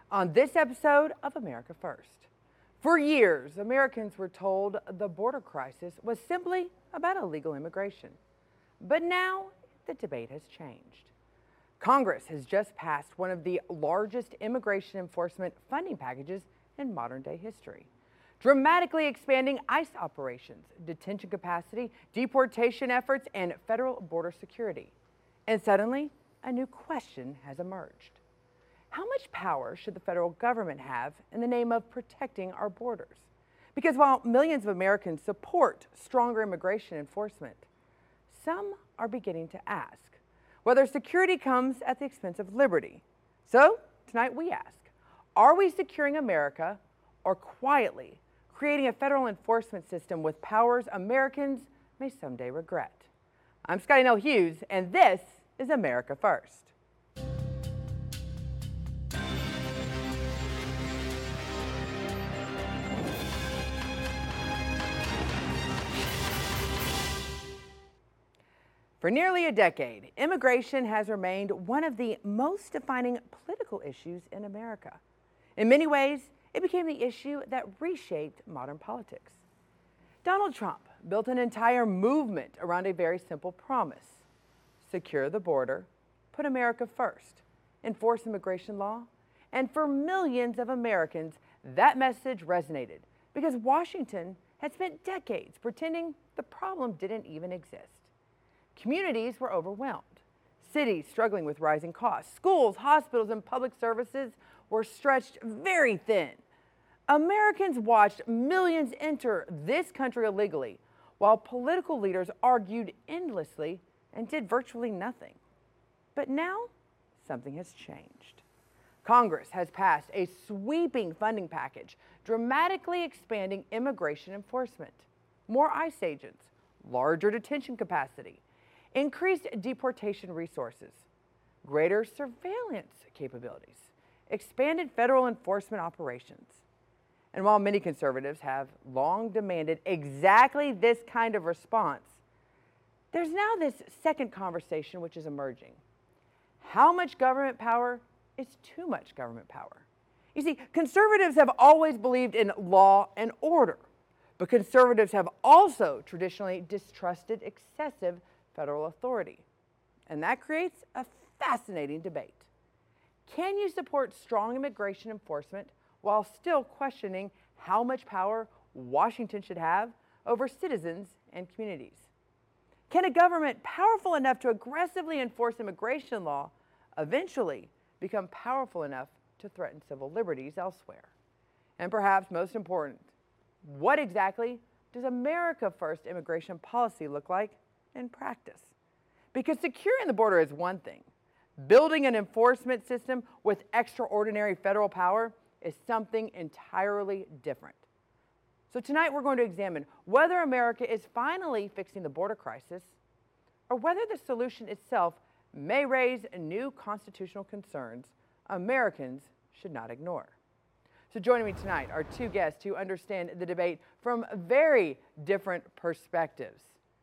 on this episode of America First. For years, Americans were told the border crisis was simply about illegal immigration. But now the debate has changed. Congress has just passed one of the largest immigration enforcement funding packages in modern day history, dramatically expanding ICE operations, detention capacity, deportation efforts, and federal border security. And suddenly, a new question has emerged. How much power should the federal government have in the name of protecting our borders? Because while millions of Americans support stronger immigration enforcement, some are beginning to ask whether security comes at the expense of liberty. So tonight we ask, are we securing America or quietly creating a federal enforcement system with powers Americans may someday regret? I'm Scotty Nell Hughes, and this is America First. For nearly a decade, immigration has remained one of the most defining political issues in America. In many ways, it became the issue that reshaped modern politics. Donald Trump built an entire movement around a very simple promise: secure the border, put America first, enforce immigration law, and for millions of Americans, that message resonated because Washington had spent decades pretending the problem didn't even exist. Communities were overwhelmed. Cities struggling with rising costs. Schools, hospitals, and public services were stretched very thin. Americans watched millions enter this country illegally, while political leaders argued endlessly and did virtually nothing. But now, something has changed. Congress has passed a sweeping funding package, dramatically expanding immigration enforcement. More ICE agents, larger detention capacity, increased deportation resources, greater surveillance capabilities, expanded federal enforcement operations. And while many conservatives have long demanded exactly this kind of response, there's now this second conversation which is emerging. How much government power is too much government power? You see, conservatives have always believed in law and order, but conservatives have also traditionally distrusted excessive federal authority. And that creates a fascinating debate. Can you support strong immigration enforcement while still questioning how much power Washington should have over citizens and communities? Can a government powerful enough to aggressively enforce immigration law eventually become powerful enough to threaten civil liberties elsewhere? And perhaps most important, what exactly does America First immigration policy look like in practice? Because securing the border is one thing. Building an enforcement system with extraordinary federal power is something entirely different. So tonight we're going to examine whether America is finally fixing the border crisis or whether the solution itself may raise new constitutional concerns Americans should not ignore. So joining me tonight are two guests who understand the debate from very different perspectives.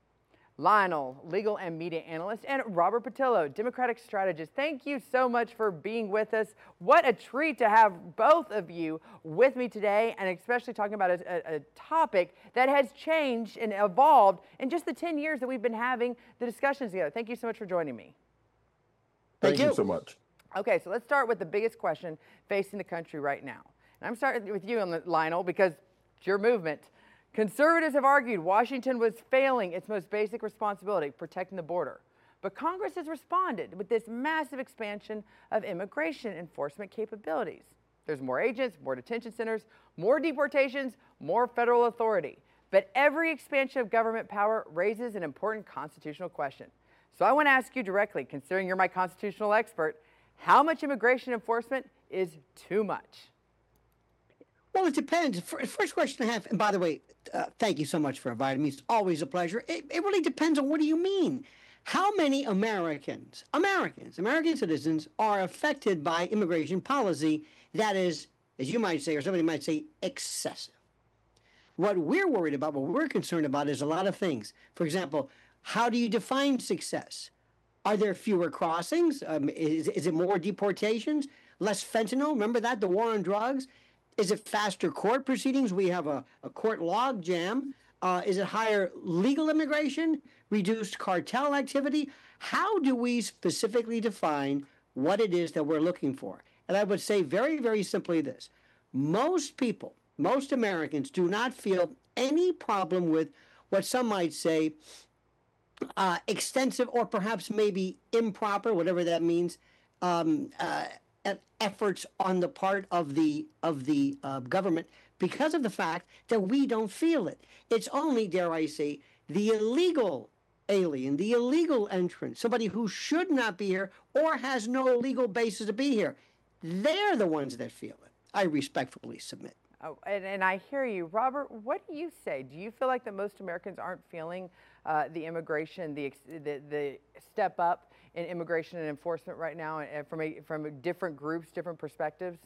Lionel, legal and media analyst, and Robert Patillo, Democratic strategist. Thank you so much for being with us. What a treat to have both of you with me today, and especially talking about a topic that has changed and evolved in just the 10 years that we've been having the discussions together. Thank you so much for joining me. Thank you so much. Okay, so let's start with the biggest question facing the country right now. And I'm starting with you, Lionel, because it's your movement. Conservatives have argued Washington was failing its most basic responsibility, protecting the border. But Congress has responded with this massive expansion of immigration enforcement capabilities. There's more agents, more detention centers, more deportations, more federal authority. But every expansion of government power raises an important constitutional question. So I want to ask you directly, considering you're my constitutional expert, how much immigration enforcement is too much? Well, it depends. First question I have, and by the way, thank you so much for inviting me. It's always a pleasure. It really depends on what do you mean. How many American citizens are affected by immigration policy that is, as you might say, or somebody might say, excessive? What we're worried about, what we're concerned about is a lot of things. For example, how do you define success? Are there fewer crossings? Is it more deportations? Less fentanyl? Remember that? The war on drugs? Is it faster court proceedings? We have a court log jam. Is it higher legal immigration? Reduced cartel activity? How do we specifically define what it is that we're looking for? And I would say very, very simply this. Most people, most Americans do not feel any problem with what some might say extensive or perhaps maybe improper, whatever that means, efforts on the part of the government because of the fact that we don't feel it. It's only, dare I say, the illegal alien, the illegal entrant, somebody who should not be here or has no legal basis to be here. They're the ones that feel it. I respectfully submit. Oh, and I hear you. Robert, what do you say? Do you feel like that most Americans aren't feeling the immigration, the step up in immigration and enforcement right now from different groups, different perspectives?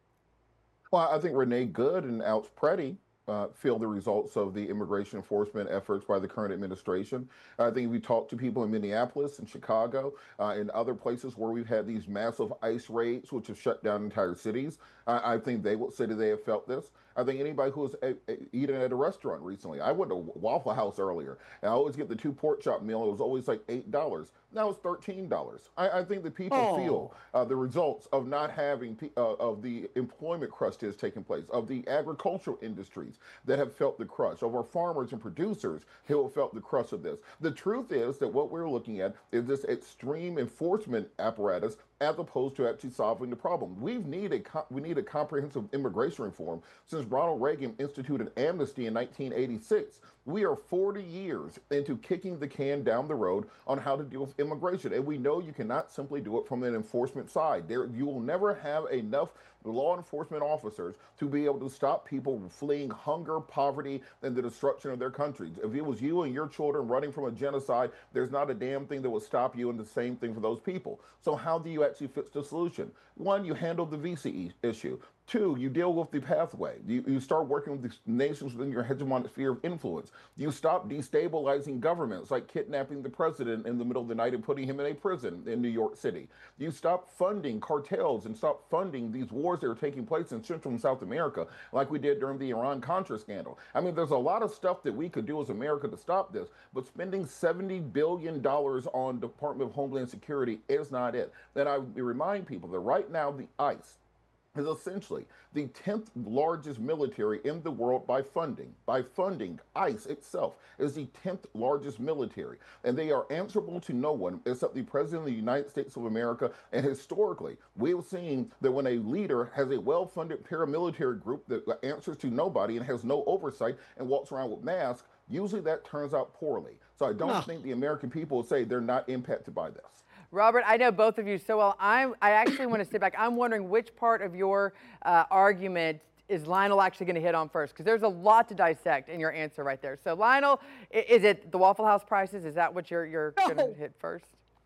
Well, I think Renee Good and Alex Preddy feel the results of the immigration enforcement efforts by the current administration. I think we talked to people in Minneapolis and Chicago and other places where we've had these massive ICE raids, which have shut down entire cities. I think they will say that they have felt this. I think anybody who was eating at a restaurant recently, I went to Waffle House earlier, and I always get the 2 pork chop meal. It was always like $8. Now it's $13. I think that people feel the results of not having of the employment crush that has taken place, of the agricultural industries that have felt the crush, of our farmers and producers who have felt the crush of this. The truth is that what we're looking at is this extreme enforcement apparatus as opposed to actually solving the problem. We need a comprehensive immigration reform since Ronald Reagan instituted amnesty in 1986. We are 40 years into kicking the can down the road on how to deal with immigration, and we know you cannot simply do it from an enforcement side. You will never have enough law enforcement officers to be able to stop people fleeing hunger, poverty, and the destruction of their countries. If it was you and your children running from a genocide, there's not a damn thing that will stop you, and the same thing for those people. So how do you actually fix the solution? One, you handle the visa issue. Two, you deal with the pathway. You start working with the nations within your hegemonic sphere of influence. You stop destabilizing governments, like kidnapping the president in the middle of the night and putting him in a prison in New York City. You stop funding cartels and stop funding these wars that are taking place in Central and South America, like we did during the Iran-Contra scandal. I mean, there's a lot of stuff that we could do as America to stop this, but spending $70 billion on Department of Homeland Security is not it. Then I remind people that right now the ICE is essentially the 10th largest military in the world by funding. By funding, ICE itself is the 10th largest military, and they are answerable to no one except the President of the United States of America. And historically, we've seen that when a leader has a well-funded paramilitary group that answers to nobody and has no oversight and walks around with masks, usually that turns out poorly. So I don't think the American people will say they're not impacted by this. Robert, I know both of you so well. I actually want to sit back. I'm wondering which part of your argument is Lionel actually going to hit on first? Because there's a lot to dissect in your answer right there. So Lionel, is it the Waffle House prices? Is that what you're going to hit first?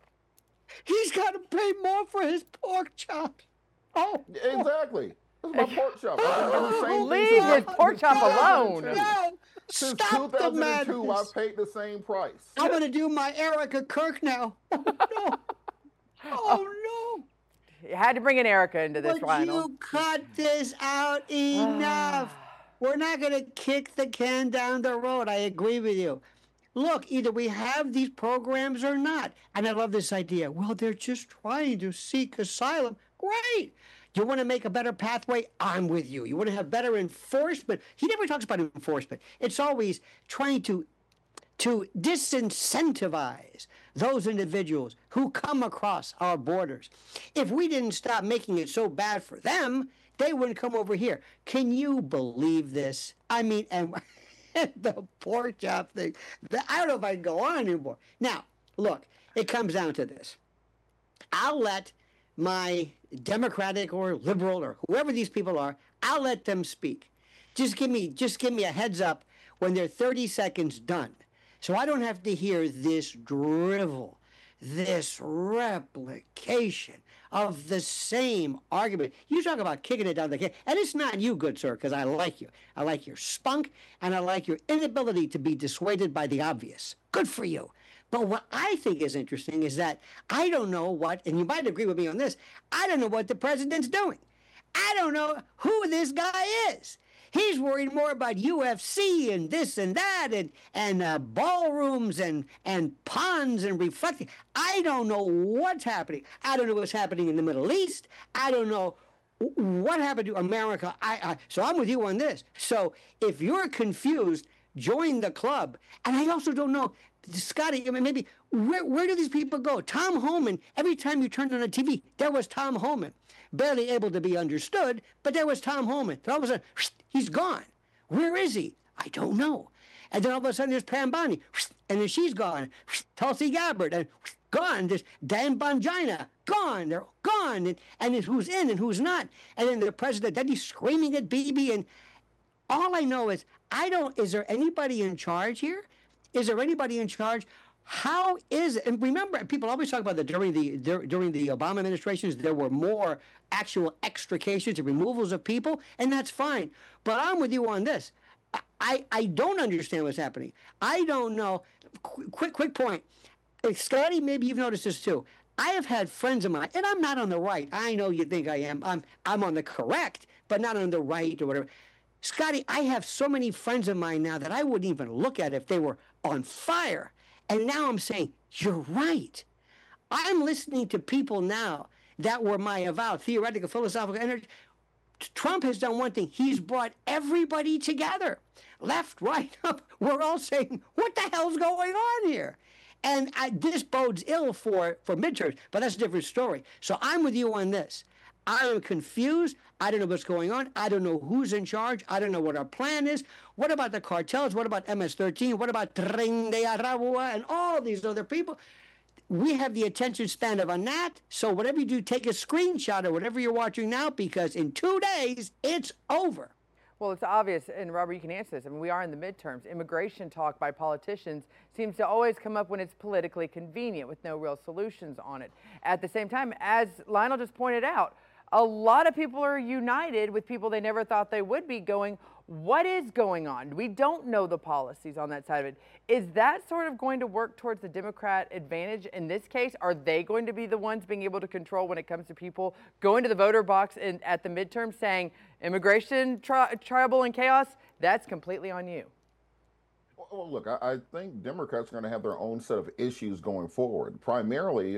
He's got to pay more for his pork chops. Oh, exactly. That's my pork chop. Leave his pork chop alone. No. Since Stop 2002, I've paid the same price. I'm going to do my Erica Kirk now. Oh, no. Oh, no. You had to bring in Erica into this, Lionel. You cut this out enough. We're not going to kick the can down the road. I agree with you. Look, either we have these programs or not. And I love this idea. Well, they're just trying to seek asylum. Great. You want to make a better pathway? I'm with you. You want to have better enforcement? He never talks about enforcement. It's always trying to disincentivize those individuals who come across our borders. If we didn't stop making it so bad for them, they wouldn't come over here. Can you believe this? I mean, and the pork chop thing, I don't know if I can go on anymore. Now, look, it comes down to this. I'll let my Democratic or liberal or whoever these people are, I'll let them speak. Just give me a heads up when they're 30 seconds done. So I don't have to hear this drivel, this replication of the same argument. You talk about kicking it down the can, and it's not you, good sir, because I like you. I like your spunk, and I like your inability to be dissuaded by the obvious. Good for you. But what I think is interesting is that I don't know what, and you might agree with me on this, I don't know what the president's doing. I don't know who this guy is. He's worried more about UFC and this and that and ballrooms and ponds and reflecting. I don't know what's happening. I don't know what's happening in the Middle East. I don't know what happened to America. So I'm with you on this. So if you're confused, join the club. And I also don't know, Scotty, I mean, maybe where do these people go? Tom Homan, every time you turned on the TV, there was Tom Homan. Barely able to be understood, but there was Tom Homan. And all of a sudden, he's gone. Where is he? I don't know. And then all of a sudden, there's Pam Bondi, and then she's gone. Tulsi Gabbard, and gone. There's Dan Bongina, gone. They're gone. And who's in and who's not. And then the president, then he's screaming at Bibi. And all I know is, is there anybody in charge here? Is there anybody in charge? How is it? And remember, people always talk about that during the Obama administrations, there were more actual extrications and removals of people, and that's fine. But I'm with you on this. I don't understand what's happening. I don't know. Quick point. Scotty, maybe you've noticed this too. I have had friends of mine, and I'm not on the right. I know you think I am. I'm on the correct, but not on the right or whatever. Scotty, I have so many friends of mine now that I wouldn't even look at if they were on fire. And now I'm saying, you're right. I'm listening to people now that were my avowed theoretical, philosophical energy. Trump has done one thing. He's brought everybody together. Left, right, up. We're all saying, what the hell's going on here? And this bodes ill for midterms, but that's a different story. So I'm with you on this. I am confused. I don't know what's going on. I don't know who's in charge. I don't know what our plan is. What about the cartels? What about MS-13? What about Tren de Aragua and all these other people? We have the attention span of a gnat. So whatever you do, take a screenshot of whatever you're watching now, because in 2 days, it's over. Well, it's obvious, and Robert, you can answer this. I mean, we are in the midterms. Immigration talk by politicians seems to always come up when it's politically convenient with no real solutions on it. At the same time, as Lionel just pointed out, a lot of people are united with people they never thought they would be going, what is going on? We don't know the policies on that side of it. Is that sort of going to work towards the Democrat advantage in this case? Are they going to be the ones being able to control when it comes to people going to the voter box at the midterm saying immigration, trouble and chaos? That's completely on you. Well, look, I think Democrats are going to have their own set of issues going forward. Primarily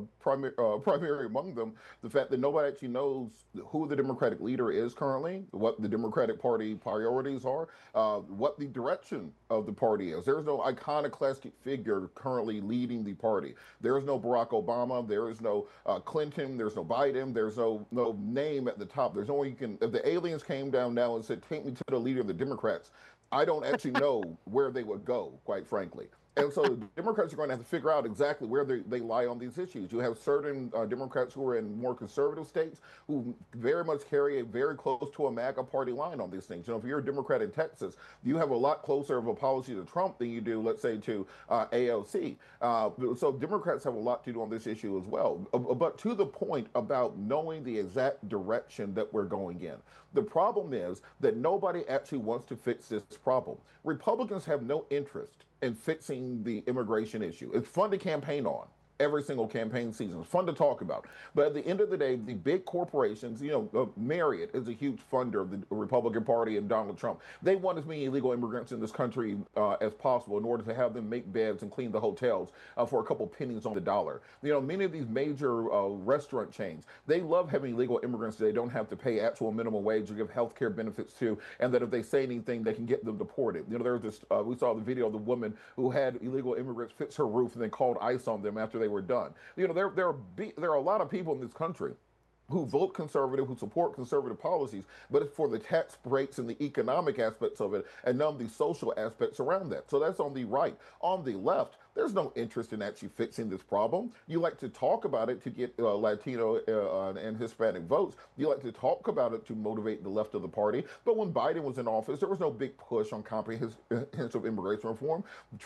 among them, the fact that nobody actually knows who the Democratic leader is currently, what the Democratic Party priorities are, what the direction of the party is. There's no iconoclastic figure currently leading the party. There is no Barack Obama. There is no Clinton. There's no Biden. There's no name at the top. There's no way you can. If the aliens came down now and said, "Take me to the leader of the Democrats," I don't actually know where they would go, quite frankly. And so the Democrats are going to have to figure out exactly where they lie on these issues. You have certain Democrats who are in more conservative states who very much carry a very close to a MAGA party line on these things. You know, if you're a Democrat in Texas, you have a lot closer of a policy to Trump than you do, let's say, to AOC. So Democrats have a lot to do on this issue as well. But to the point about knowing the exact direction that we're going in, the problem is that nobody actually wants to fix this problem. Republicans have no interest in fixing the immigration issue. It's fun to campaign on every single campaign season. It's fun to talk about. But at the end of the day, the big corporations, Marriott is a huge funder of the Republican Party and Donald Trump. They want as many illegal immigrants in this country as possible in order to have them make beds and clean the hotels for a couple pennies on the dollar. Many of these major restaurant chains, they love having illegal immigrants that they don't have to pay actual minimum wage or give health care benefits to, and that if they say anything, they can get them deported. There was this, we saw the video of the woman who had illegal immigrants fix her roof and then called ICE on them after they were done. There are a lot of people in this country who vote conservative, who support conservative policies, but it's for the tax breaks and the economic aspects of it and none of the social aspects around that. So that's on the right. On the left, there's no interest in actually fixing this problem. You like to talk about it to get Latino and Hispanic votes. You like to talk about it to motivate the left of the party. But when Biden was in office, there was no big push on comprehensive immigration reform.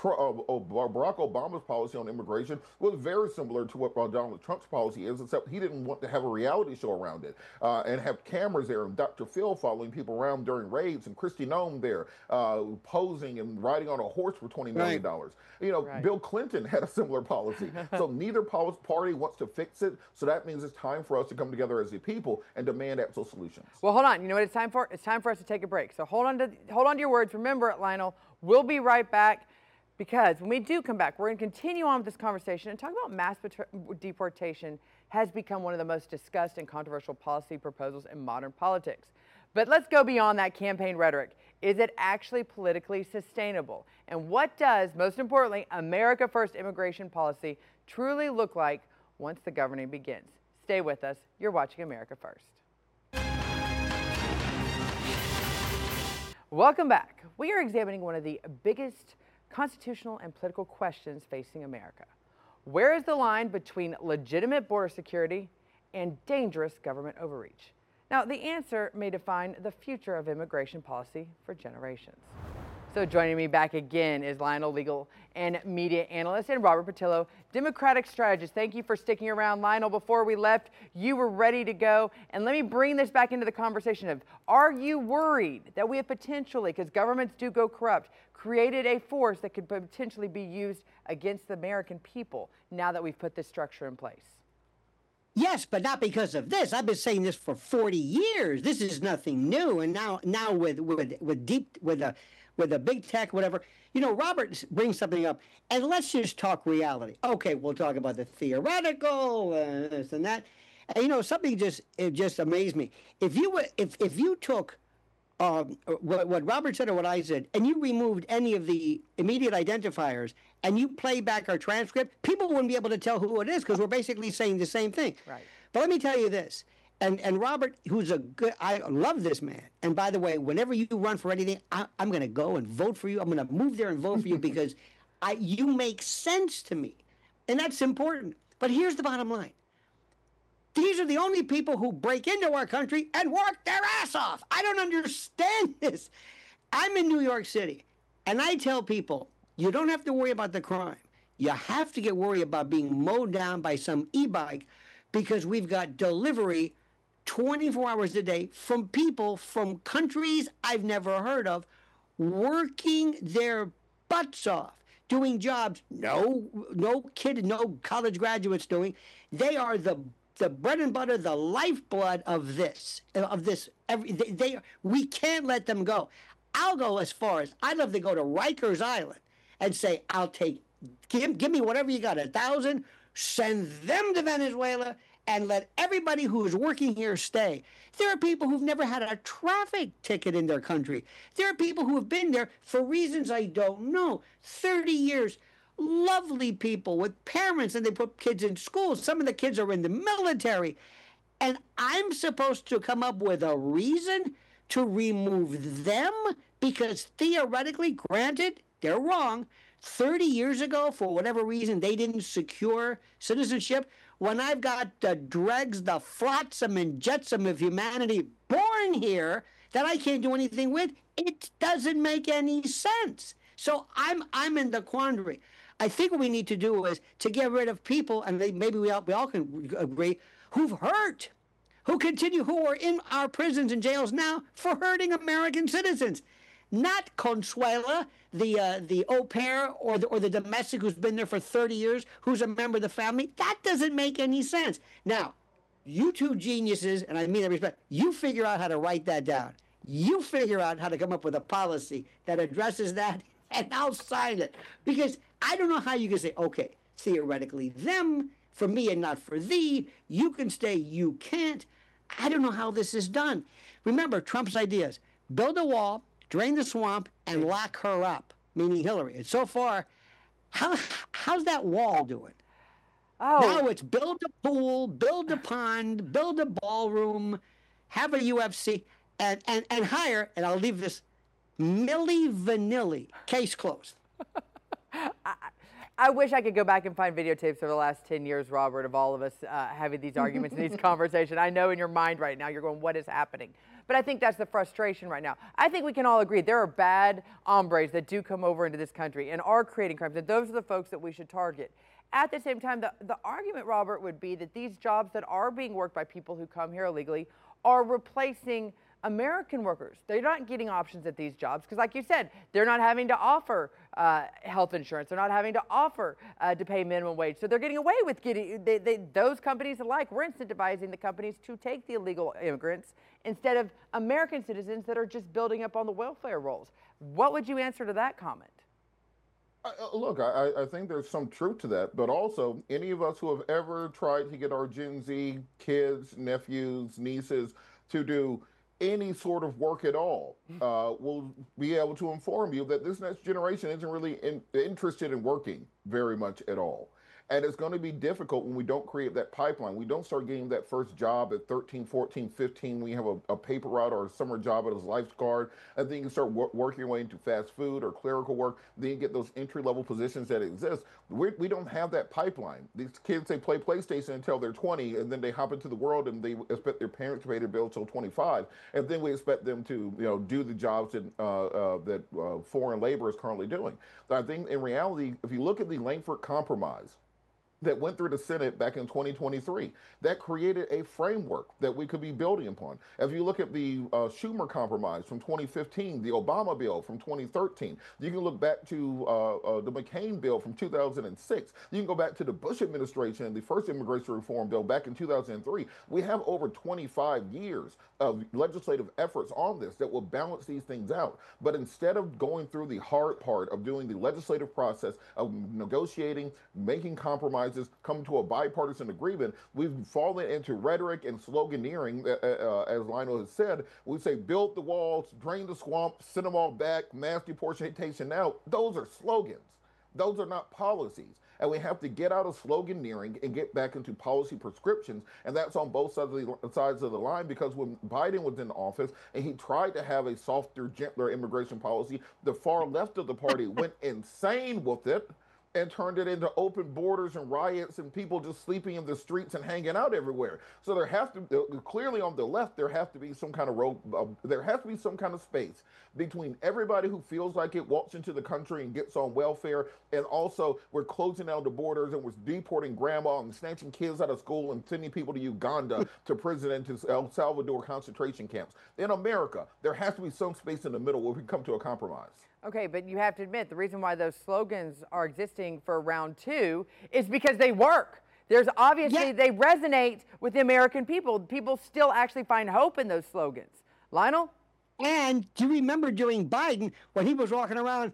Barack Obama's policy on immigration was very similar to what Donald Trump's policy is, except he didn't want to have a reality show around it and have cameras there and Dr. Phil following people around during raids and Kristi Noem there posing and riding on a horse for $20 million. Right. Bill Clinton had a similar policy. So neither party wants to fix it. So that means it's time for us to come together as a people and demand actual solutions. Well, hold on. You know what it's time for? It's time for us to take a break. So hold on to your words. Remember it, Lionel. We'll be right back, because when we do come back, we're going to continue on with this conversation and talk about mass deportation has become one of the most discussed and controversial policy proposals in modern politics. But let's go beyond that campaign rhetoric. Is it actually politically sustainable? And what does, most importantly, America First immigration policy truly look like once the governing begins? Stay with us. You're watching America First. Welcome back. We are examining one of the biggest constitutional and political questions facing America. Where is the line between legitimate border security and dangerous government overreach? Now, the answer may define the future of immigration policy for generations. So joining me back again is Lionel legal and media analyst, and Robert Patillo, Democratic strategist. Thank you for sticking around. Lionel, before we left, you were ready to go. And let me bring this back into the conversation of, are you worried that we have potentially, because governments do go corrupt, created a force that could potentially be used against the American people now that we've put this structure in place? Yes, but not because of this. I've been saying this for 40 years. This is nothing new. And now with the big tech, whatever, Robert brings something up, and let's just talk reality. Okay, we'll talk about the theoretical, this and that. And something it just amazed me. If you took what Robert said or what I said, and you removed any of the immediate identifiers, and you play back our transcript, people wouldn't be able to tell who it is, because we're basically saying the same thing. Right. But let me tell you this, and Robert, I love this man. And by the way, whenever you run for anything, I'm going to go and vote for you. I'm going to move there and vote for you because you make sense to me, and that's important. But here's the bottom line. These are the only people who break into our country and work their ass off. I don't understand this. I'm in New York City, and I tell people, you don't have to worry about the crime. You have to get worried about being mowed down by some e-bike, because we've got delivery 24 hours a day from people from countries I've never heard of, working their butts off, doing jobs no college graduates doing. They are the bread and butter, the lifeblood of this. We can't let them go. I'll go as far as, I'd love to go to Rikers Island and say, give me whatever you got, 1,000, send them to Venezuela, and let everybody who is working here stay. There are people who've never had a traffic ticket in their country. There are people who have been there for reasons I don't know. 30 years. Lovely people with parents, and they put kids in schools. Some of the kids are in the military. And I'm supposed to come up with a reason to remove them? Because theoretically, granted, they're wrong. 30 years ago, for whatever reason, they didn't secure citizenship. When I've got the dregs, the flotsam and jetsam of humanity born here that I can't do anything with, it doesn't make any sense. So I'm in the quandary. I think what we need to do is to get rid of people, and maybe we all can agree, who've hurt, who are in our prisons and jails now for hurting American citizens. Not Consuela, the au pair or the domestic who's been there for 30 years, who's a member of the family. That doesn't make any sense. Now, you two geniuses, and I mean that respect, you figure out how to write that down. You figure out how to come up with a policy that addresses that, and I'll sign it. Because I don't know how you can say, okay, theoretically them, for me and not for thee, you can stay, you can't. I don't know how this is done. Remember Trump's ideas: build a wall, drain the swamp, and lock her up, meaning Hillary. And so far, how's that wall doing? Oh. Now it's build a pool, build a pond, build a ballroom, have a UFC, and hire, and I'll leave this, Milli Vanilli. Case closed. I wish I could go back and find videotapes of the last 10 years, Robert, of all of us having these arguments and these conversations. I know in your mind right now you're going, what is happening? But I think that's the frustration right now. I think we can all agree there are bad hombres that do come over into this country and are creating crimes, and those are the folks that we should target. At the same time, the argument, Robert, would be that these jobs that are being worked by people who come here illegally are replacing American workers. They're not getting options at these jobs because, like you said, they're not having to offer health insurance. They're not having to offer to pay minimum wage. So they're getting away with those companies alike. We're incentivizing the companies to take the illegal immigrants instead of American citizens that are just building up on the welfare rolls. What would you answer to that comment? Look, I think there's some truth to that, but also any of us who have ever tried to get our Gen Z kids, nephews, nieces to do any sort of work at all will be able to inform you that this next generation isn't really interested in working very much at all. And it's going to be difficult when we don't create that pipeline. We don't start getting that first job at 13, 14, 15. We have a paper route or a summer job as a lifeguard. And then you can start working your way into fast food or clerical work. Then you get those entry level positions that exist. We don't have that pipeline. These kids, they play PlayStation until they're 20, and then they hop into the world and they expect their parents to pay their bills till 25. And then we expect them to do the jobs that foreign labor is currently doing. But I think in reality, if you look at the Langford Compromise, that went through the Senate back in 2023. That created a framework that we could be building upon. If you look at the Schumer Compromise from 2015, the Obama bill from 2013, you can look back to the McCain bill from 2006. You can go back to the Bush administration and the first immigration reform bill back in 2003. We have over 25 years of legislative efforts on this that will balance these things out. But instead of going through the hard part of doing the legislative process of negotiating, making compromises, come to a bipartisan agreement, we've fallen into rhetoric and sloganeering, as Lionel has said. We say, build the walls, drain the swamp, send them all back, mass deportation out. Those are slogans. Those are not policies. And we have to get out of sloganeering and get back into policy prescriptions. And that's on both sides of the line, because when Biden was in office and he tried to have a softer, gentler immigration policy, the far left of the party went insane with it and turned it into open borders and riots and people just sleeping in the streets and hanging out everywhere. So there has to clearly on the left there has to be some kind of there has to be some kind of space between everybody who feels like it walks into the country and gets on welfare, and also we're closing down the borders and we're deporting grandma and snatching kids out of school and sending people to Uganda, to prison, and to El Salvador concentration camps. In America, there has to be some space in the middle where we come to a compromise. Okay, but you have to admit the reason why those slogans are existing for round two is because they work. There's obviously, they resonate with the American people. People still actually find hope in those slogans. Lionel? And do you remember during Biden when he was walking around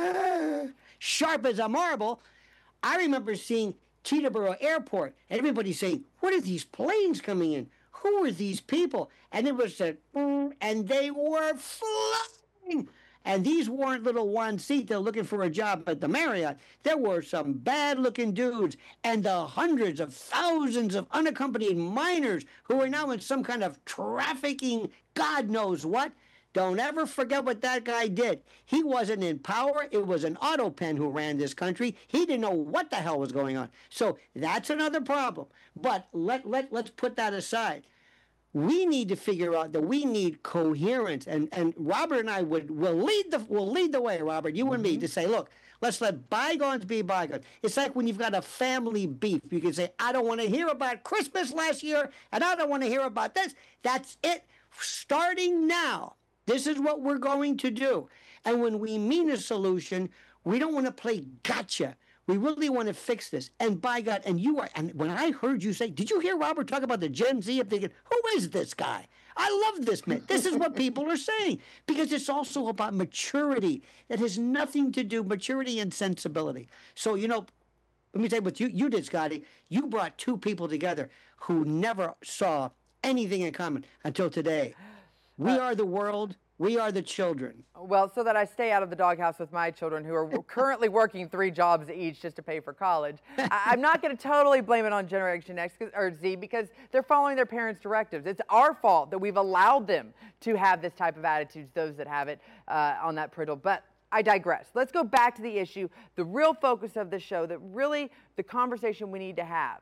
sharp as a marble? I remember seeing Teterboro Airport and everybody saying, what are these planes coming in? Who are these people? And it was and they were flying. And these weren't little one seat, they're looking for a job at the Marriott. There were some bad looking dudes and the hundreds of thousands of unaccompanied minors who are now in some kind of trafficking, God knows what. Don't ever forget what that guy did. He wasn't in power. It was an Autopen who ran this country. He didn't know what the hell was going on. So that's another problem. But let's put that aside. We need to figure out that we need coherence, and Robert and I will lead the way, Robert, you and me, to say, look, let's let bygones be bygones. It's like when you've got a family beef. You can say, I don't want to hear about Christmas last year, and I don't want to hear about this. That's it. Starting now, this is what we're going to do. And when we mean a solution, we don't want to play gotcha. We really want to fix this. And by God, and when I heard you say, did you hear Robert talk about the Gen Z? I'm thinking, who is this guy? I love this man. This is what people are saying, because it's also about maturity. It has nothing to do, maturity and sensibility. So, let me tell you what you did, Scotty. You brought two people together who never saw anything in common until today. We are the world. We are the children. Well, so that I stay out of the doghouse with my children, who are currently working 3 jobs each just to pay for college. I'm not going to totally blame it on Generation X or Z, because they're following their parents' directives. It's our fault that we've allowed them to have this type of attitudes, those that have it on that parental. But I digress. Let's go back to the issue, the real focus of the show, that really the conversation we need to have.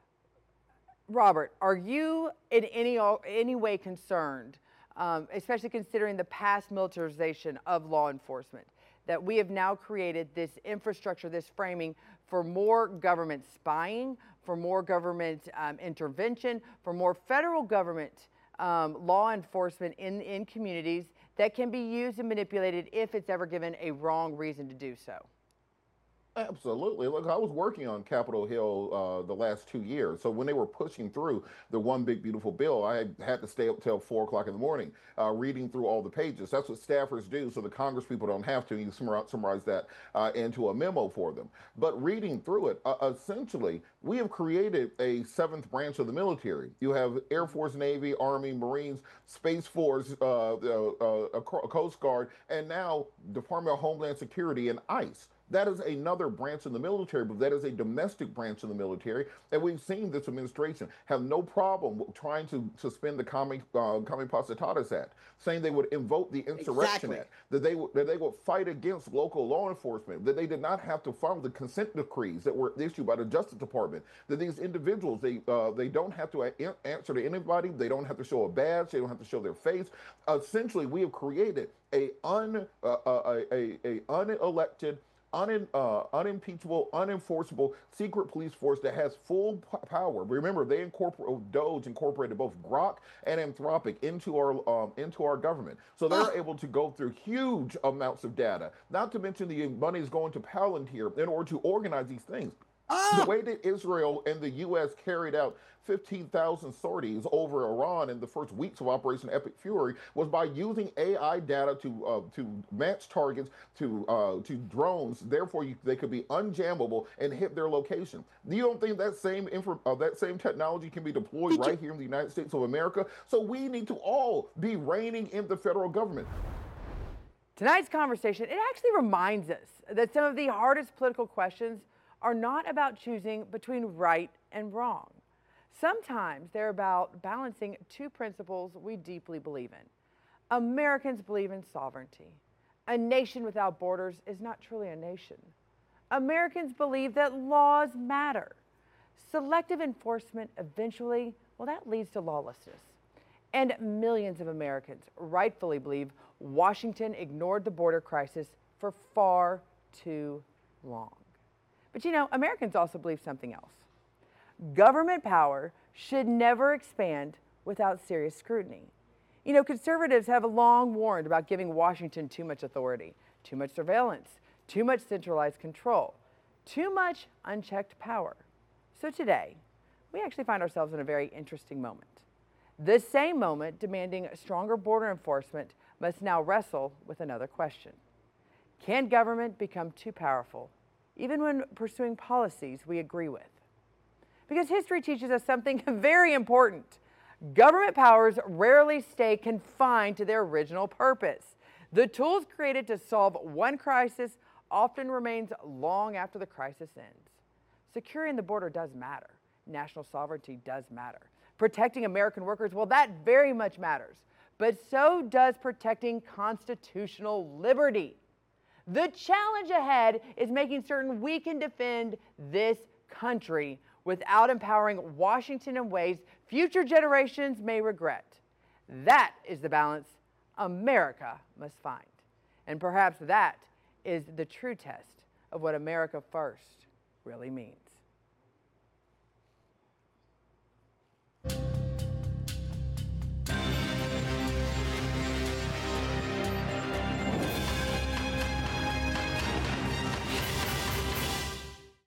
Robert, are you in any way concerned, especially considering the past militarization of law enforcement, that we have now created this infrastructure, this framing for more government spying, for more government intervention, for more federal government law enforcement in communities that can be used and manipulated if it's ever given a wrong reason to do so. Absolutely. Look, I was working on Capitol Hill the last 2 years. So when they were pushing through the one big beautiful bill, I had to stay up till 4 o'clock in the morning reading through all the pages. That's what staffers do, so the Congress people don't have to. You summarize that into a memo for them. But reading through it, essentially, we have created a seventh branch of the military. You have Air Force, Navy, Army, Marines, Space Force, Coast Guard, and now Department of Homeland Security and ICE. That is another branch in the military, but that is a domestic branch in the military. And we've seen this administration have no problem trying to suspend the Comitatus Act, saying they would invoke the Insurrection Act, that they would fight against local law enforcement, that they did not have to follow the consent decrees that were issued by the Justice Department, that these individuals, they don't have to answer to anybody, they don't have to show a badge, they don't have to show their face. Essentially, we have created a unelected, unimpeachable, unenforceable secret police force that has full power. Remember, DOGE incorporated both Grok and Anthropic into our government, so they're able to go through huge amounts of data. Not to mention the money is going to Palantir in order to organize these things. The way that Israel and the U.S. carried out 15,000 sorties over Iran in the first weeks of Operation Epic Fury was by using AI data to match targets to drones. Therefore, they could be unjammable and hit their location. You don't think that same technology can be deployed right here in the United States of America? So we need to all be reining in the federal government. Tonight's conversation, it actually reminds us that some of the hardest political questions are not about choosing between right and wrong. Sometimes they're about balancing two principles we deeply believe in. Americans believe in sovereignty. A nation without borders is not truly a nation. Americans believe that laws matter. Selective enforcement eventually, well, that leads to lawlessness. And millions of Americans rightfully believe Washington ignored the border crisis for far too long. But you know, Americans also believe something else. Government power should never expand without serious scrutiny. You know, conservatives have long warned about giving Washington too much authority, too much surveillance, too much centralized control, too much unchecked power. So today, we actually find ourselves in a very interesting moment. This same moment demanding stronger border enforcement must now wrestle with another question. Can government become too powerful, even when pursuing policies we agree with? Because history teaches us something very important. Government powers rarely stay confined to their original purpose. The tools created to solve one crisis often remains long after the crisis ends. Securing the border does matter. National sovereignty does matter. Protecting American workers, well, that very much matters. But so does protecting constitutional liberty. The challenge ahead is making certain we can defend this country without empowering Washington in ways future generations may regret. That is the balance America must find. And perhaps that is the true test of what America first really means.